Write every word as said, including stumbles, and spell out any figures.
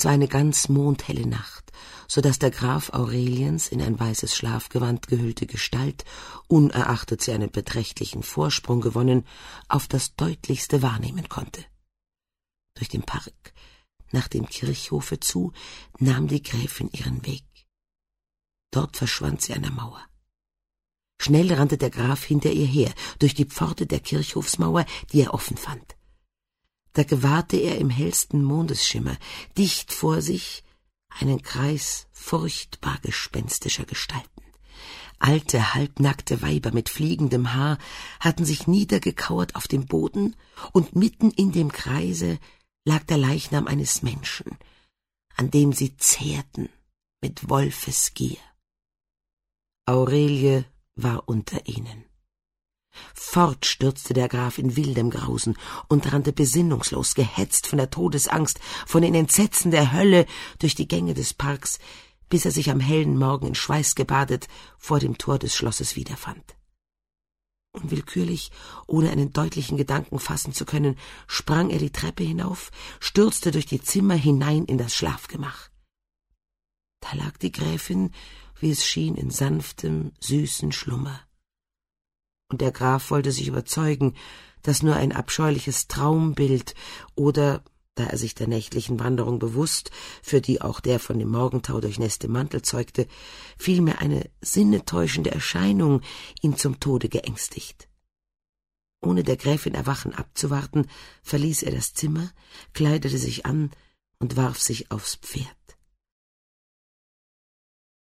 Es war eine ganz mondhelle Nacht, so dass der Graf Aureliens in ein weißes Schlafgewand gehüllte Gestalt, unerachtet sie einen beträchtlichen Vorsprung gewonnen, auf das deutlichste wahrnehmen konnte. Durch den Park, nach dem Kirchhofe zu, nahm die Gräfin ihren Weg. Dort verschwand sie an der Mauer. Schnell rannte der Graf hinter ihr her, durch die Pforte der Kirchhofsmauer, die er offen fand. Da gewahrte er im hellsten Mondesschimmer, dicht vor sich, einen Kreis furchtbar gespenstischer Gestalten. Alte, halbnackte Weiber mit fliegendem Haar hatten sich niedergekauert auf dem Boden, und mitten in dem Kreise lag der Leichnam eines Menschen, an dem sie zehrten mit Wolfesgier. Aurelie war unter ihnen. Fort stürzte der Graf in wildem Grausen und rannte besinnungslos, gehetzt von der Todesangst, von den Entsetzen der Hölle, durch die Gänge des Parks, bis er sich am hellen Morgen in Schweiß gebadet vor dem Tor des Schlosses wiederfand. Unwillkürlich, ohne einen deutlichen Gedanken fassen zu können, sprang er die Treppe hinauf, stürzte durch die Zimmer hinein in das Schlafgemach. Da lag die Gräfin, wie es schien, in sanftem, süßen Schlummer. Und der Graf wollte sich überzeugen, dass nur ein abscheuliches Traumbild oder, da er sich der nächtlichen Wanderung bewusst, für die auch der von dem Morgentau durchnässte Mantel zeugte, vielmehr eine sinnetäuschende Erscheinung ihn zum Tode geängstigt. Ohne der Gräfin Erwachen abzuwarten, verließ er das Zimmer, kleidete sich an und warf sich aufs Pferd.